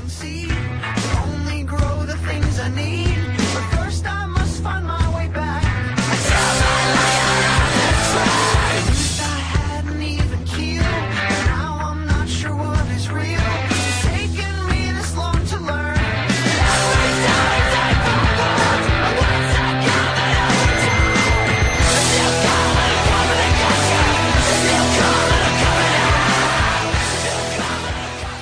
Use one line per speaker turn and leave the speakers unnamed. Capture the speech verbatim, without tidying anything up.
can see. Only grow the things I need.